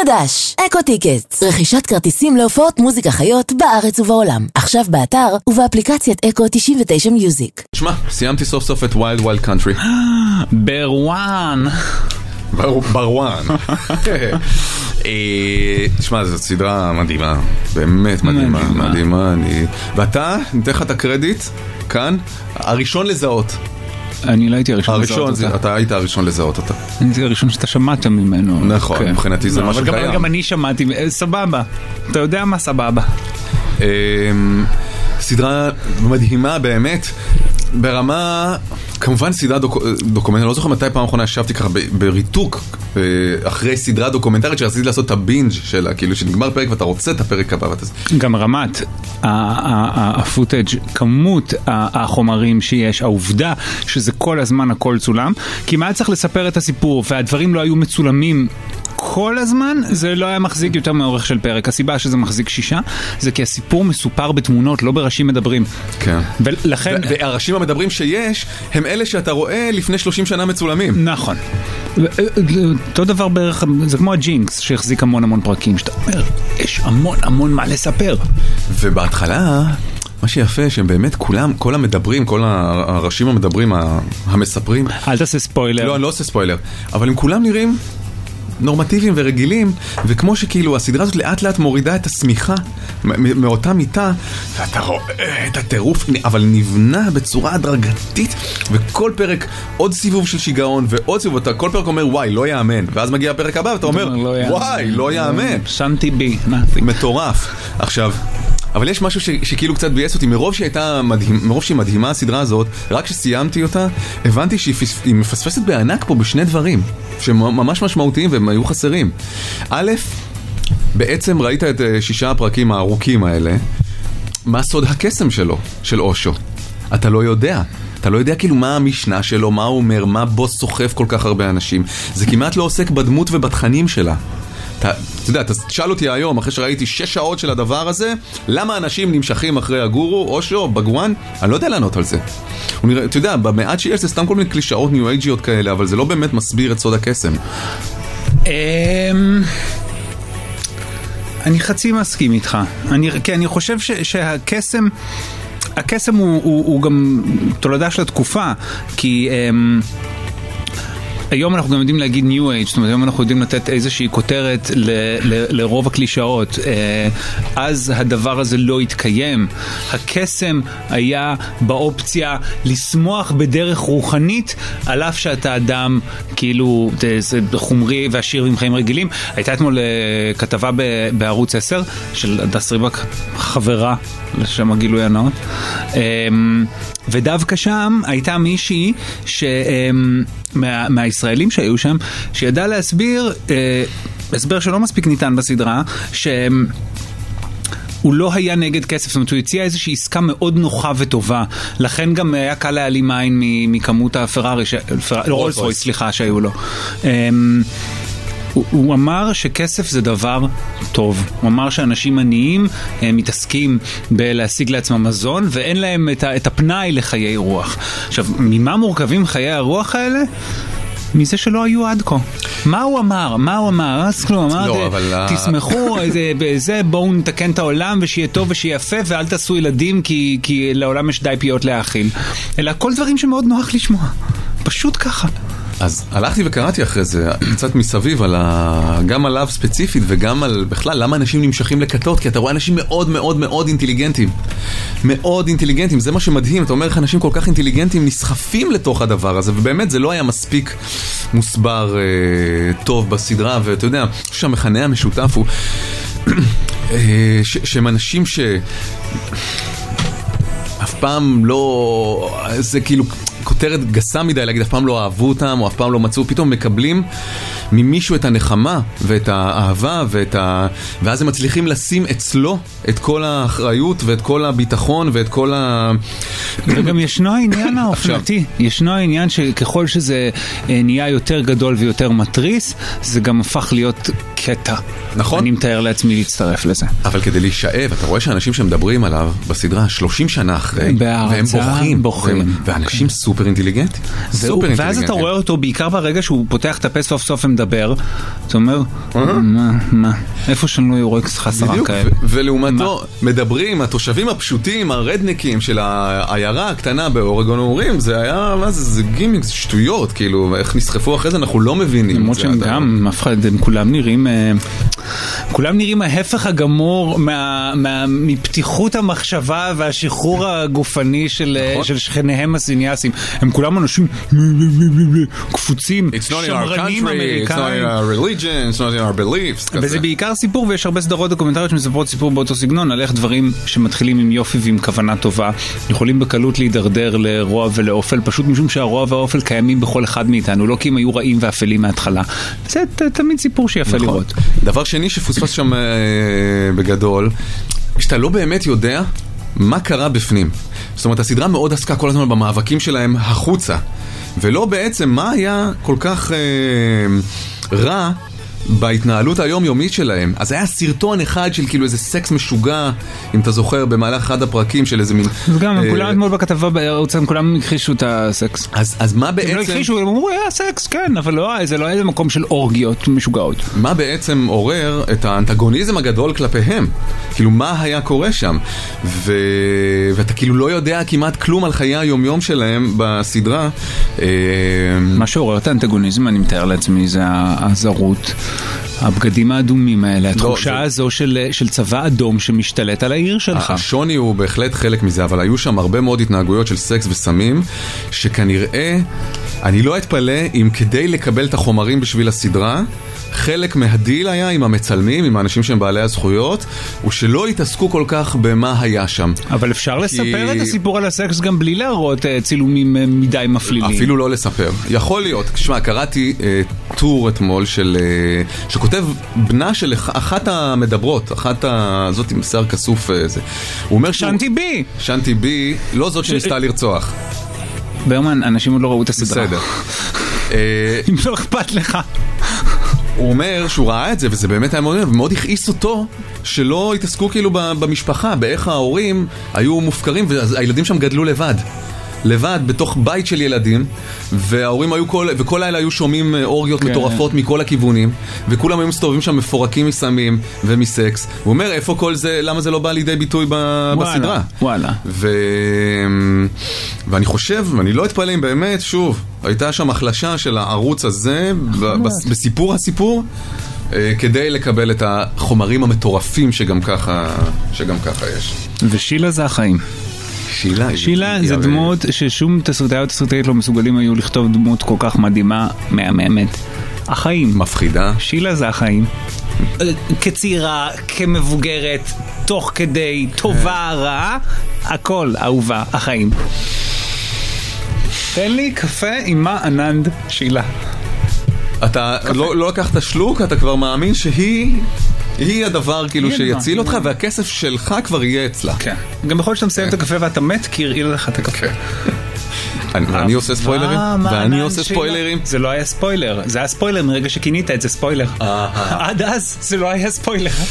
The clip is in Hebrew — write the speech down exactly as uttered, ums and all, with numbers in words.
חדש, אקו טיקטס, רכישת כרטיסים להופעות מוזיקה חיות בארץ ובעולם. עכשיו באתר ובאפליקציית אקו תשעים ותשע מיוזיק. שמע, סיימתי סוף סוף את Wild Wild Country. ברואן. ברואן. תשמע, זו סדרה מדהימה, באמת מדהימה, מדהימה. ואתה, ניתן לך את הקרדיט, כאן, הראשון לזהות. אני לא הייתי הראשון לזהות אותה. אתה היית הראשון לזהות אותה. אני הייתי הראשון שאתה שמעת ממנו. נכון, מבחינתי זה מה שקיים. אבל גם אני שמעתי, סבבה. אתה יודע מה סבבה. סדרה מדהימה באמת, ברמה, כמובן סדרה דוקומנטרית, אני לא זוכר מתי פעם האחרונה ישבתי ככה בריתוק אחרי סדרה דוקומנטרית שרציתי לעשות את הבינג' שלה, כאילו שנגמר פרק ואתה רוצה את הפרק הבא. גם רמת הפוטאג', כמות החומרים שיש, העובדה שזה כל הזמן הכל צולם, כי מה צריך לספר את הסיפור והדברים לא היו מצולמים כל הזמן, זה לא היה מחזיק יותר מאורך של פרק. הסיבה שזה מחזיק שישה, זה כי הסיפור מסופר בתמונות, לא בראשים מדברים. כן. ולכן... והראשים המדברים שיש, הם אלה שאתה רואה לפני שלושים שנה מצולמים. נכון. אותו דבר בערך, זה כמו הג'ינקס, שהחזיק המון המון פרקים, שאתה אומר, יש המון המון מה לספר. ובהתחלה... מה שיפה שהם באמת כולם, כל המדברים, כל הראשים המדברים, המספרים. אל תעשה ספוילר. לא, אני לא עושה ספוילר. אבל הם כולם נראים נורמטיביים ורגילים, וכמו שכאילו הסדרה הזאת לאט לאט מורידה את הסמיכה מאותה מיטה, ואתה רואה את הטירוף, אבל נבנה בצורה הדרגתית, וכל פרק עוד סיבוב של שיגעון, ועוד סיבוב, אתה כל פרק אומר וואי, לא יאמן, ואז מגיע הפרק הבא ואתה אומר וואי, לא יאמן. שנתי בי. מטורף. עכשיו, אבל יש משהו ש, שכאילו קצת בייס אותי, מרוב שהייתה מדהים, מרוב שהיא מדהימה הסדרה הזאת, רק שסיימתי אותה, הבנתי שהיא מפספסת בענק פה בשני דברים, שממש משמעותיים והם היו חסרים. א', בעצם ראית את שישה הפרקים הארוכים האלה, מה סוד הקסם שלו, של אושו? אתה לא יודע. אתה לא יודע כאילו מה המשנה שלו, מה הוא אומר, מה בוס סוחף כל כך הרבה אנשים. זה כמעט לא עוסק בדמות ובתכנים שלה. אתה, אתה יודע, אתה שאל אותי היום, אחרי שראיתי שש שעות של הדבר הזה, למה אנשים נמשכים אחרי הגורו, אושו, בגואן? אני לא יודע לענות על זה. הוא נראה, אתה יודע, במעט שיש זה סתם כל מיני קלישאות ניו-אייג'יות כאלה, אבל זה לא באמת מסביר את סוד הקסם. אני חצי מסכים איתך. אני, כי אני חושב ש, שהקסם, הקסם הוא, הוא, הוא גם תולדה של התקופה, כי... היום אנחנו גם יודעים להגיד New Age, זאת אומרת, היום אנחנו יודעים לתת איזושהי כותרת ל, ל, לרוב הקלישאות. אז הדבר הזה לא התקיים. הקסם היה באופציה לשמוח בדרך רוחנית, על אף שאתה אדם כאילו זה חומרי ועשיר עם חיים רגילים. הייתה אתמול כתבה בערוץ עשר של הדס ריבק, חברה לשם הגילוי הנאות. ודווקא שם הייתה מישהי ש... מה, מהישראלים שהיו שם, שידע להסביר, אה, הסבר שלא מספיק ניתן בסדרה, שהוא לא היה נגד כסף, זאת אומרת, הוא הציע איזושהי עסקה מאוד נוחה וטובה, לכן גם היה קל להעלים עין מכמות הפרארי, לא רולס רויס, סליחה, שהיו לו. אה, הוא, הוא אמר שכסף זה דבר טוב. הוא אמר שאנשים עניים הם מתעסקים בלהשיג לעצמם מזון, ואין להם את, ה, את הפנאי לחיי רוח. עכשיו, ממה מורכבים חיי הרוח האלה? מזה שלא היו עד כה. מה הוא אמר? מה הוא אמר? אז כלום, אמר, לא, אבל... תשמחו, בזה, בואו נתקן את העולם, ושיהיה טוב ושיהיה יפה, ואל תעשו ילדים, כי, כי לעולם יש די פיות להאכיל. אלא כל דברים שמאוד נוח לשמוע. פשוט ככה. אז הלכתי וקראתי אחרי זה קצת מסביב על ה... גם עליו ספציפית וגם על בכלל למה אנשים נמשכים לכתות, כי אתה רואה אנשים מאוד מאוד מאוד אינטליגנטים, מאוד אינטליגנטים, זה מה שמדהים, אתה אומר איך אנשים כל כך אינטליגנטים נסחפים לתוך הדבר הזה, ובאמת זה לא היה מספיק מוסבר אה, טוב בסדרה, ואתה יודע שהמכנה המשותף הוא אה, ש- שהם אנשים ש... אף פעם לא... זה כאילו... כותרת גסה מדי להגיד, אף פעם לא אהבו אותם או אף פעם לא מצאו, פתאום מקבלים ממישהו את הנחמה ואת האהבה ואת ה... ואז הם מצליחים לשים אצלו את כל האחריות ואת כל הביטחון ואת כל ה... וגם ישנו העניין האופנתי, ישנו העניין שככל שזה נהיה יותר גדול ויותר מטריס, זה גם הפך להיות קטע. נכון. אני מתאר לעצמי להצטרף לזה. אבל כדי להישאב, אתה רואה שאנשים שמדברים עליו בסדרה שלושים שנה אחרי, והם בוכים, בוכים. ואנשים סופר אינטליגנטים. סופר אינטליגנטים. ואז אתה רואה אותו בעיקר ברגע שהוא פותח את הפה סוף סוף ומדבר, אתה אומר, מה, מה, איפה שלנו יורקס חסרה כאלה? ולעומתו, מדברים, התושבים הפשוטים, הרדניקים של העיירה הקטנה באורגון אומרים, זה היה, מה זה, זה גימיק, זה שטויות, כאילו, איך נסחפו אחרי זה, אנחנו לא מבינים. למרות שהם גם, אף אחד, הם כולם נראים, כולם נראים ההפך הגמור מפתיחות המחשבה והשחרור הגופני של שכניהם הסיניאסים. הם כולם אנשים קפוצים, שמרנים אמריקאים. וזה בעיקר סיפור, ויש הרבה סדרות דוקומנטריות שמספרות סיפור באותו סגנון, על איך דברים שמתחילים עם יופי ועם כוונה טובה, יכולים בקלות להידרדר לרוע ולאופל, פשוט משום שהרוע והאופל קיימים בכל אחד מאיתנו, לא כי הם היו רעים ואפלים מההתחלה. זה תמיד סיפור שיפה לראות. דבר שני שפוספס שם בגדול, שאתה לא באמת יודע מה קרה בפנים. זאת אומרת, הסדרה מאוד עסקה כל הזמן במאבקים שלהם החוצה, ולא בעצם מה היה כל כך אה, רע בהתנהלות היומיומית שלהם. אז היה סרטון אחד של כאילו איזה סקס משוגע, אם אתה זוכר, במהלך אחד הפרקים של איזה מין... וגם, הם כולם אתמול בכתבה בערוץ, הם כולם הכחישו את הסקס. אז מה בעצם... הם לא הכחישו, הם אמרו, היה סקס, כן, אבל זה לא היה איזה מקום של אורגיות משוגעות. מה בעצם עורר את האנטגוניזם הגדול כלפיהם? כאילו, מה היה קורה שם? ואתה כאילו לא יודע כמעט כלום על חיי היומיום שלהם בסדרה. מה שעורר את האנטגוניזם, אני מתאר לעצמי, זה הזרות. הבגדים האדומים האלה, התחושה הזו של, של צבא אדום שמשתלט על העיר שלך. השוני הוא בהחלט חלק מזה, אבל היו שם הרבה מאוד התנהגויות של סקס וסמים, שכנראה, אני לא אתפלא אם כדי לקבל את החומרים בשביל הסדרה, חלק מהדיל היה עם המצלמים, עם האנשים שהם בעלי הזכויות, הוא שלא התעסקו כל כך במה היה שם. אבל אפשר כי... לספר את הסיפור על הסקס גם בלי להראות צילומים מדי מפלילים. אפילו לא לספר. יכול להיות. תשמע, קראתי אה, טור אתמול של, אה, שכותב בנה של אחת המדברות, אחת ה... זאת עם שיער כסוף איזה. הוא אומר שהוא... שנתי בי! שנתי בי, לא זאת שניסתה לרצוח. ברמן, אנשים עוד לא ראו את הסדרה. בסדר. אם לא אכפת לך. הוא אומר שהוא ראה את זה, וזה באמת היה מאוד, ומאוד הכעיס אותו שלא התעסקו כאילו במשפחה, באיך ההורים היו מופקרים, והילדים שם גדלו לבד. לבד, בתוך בית של ילדים, וההורים היו כל, וכל לילה היו שומעים אורגיות כן. מטורפות מכל הכיוונים, וכולם היו מסתובבים שם מפורקים מסמים ומסקס. הוא אומר, איפה כל זה, למה זה לא בא לידי ביטוי ב, וואלה, בסדרה? וואלה. ו... ואני חושב, ואני לא אתפלא אם באמת, שוב, הייתה שם החלשה של הערוץ הזה, ב, בסיפור הסיפור, כדי לקבל את החומרים המטורפים שגם ככה, שגם ככה יש. ושילה זה החיים. שילה, שילה זה דמות ששום תסריטאי או תסריטאית לא מסוגלים היו לכתוב דמות כל כך מדהימה, מהממת. החיים. מפחידה. שילה זה החיים. כצעירה, כמבוגרת, תוך כדי, טובה, רעה, הכל, אהובה, החיים. תן לי קפה עם מה עננד שילה. אתה לא, לא לקחת שלוק, אתה כבר מאמין שהיא... היא הדבר כאילו שיציל אותך, והכסף שלך כבר יהיה אצלה. כן. גם בכל שאתה מסיים את הקפה ואתה מת, כי יראה לך את הקפה. ואני עושה ספוילרים? ואני עושה ספוילרים? זה לא היה ספוילר. זה היה ספוילר מרגע שכינית את זה ספוילר. עד אז זה לא היה ספוילר.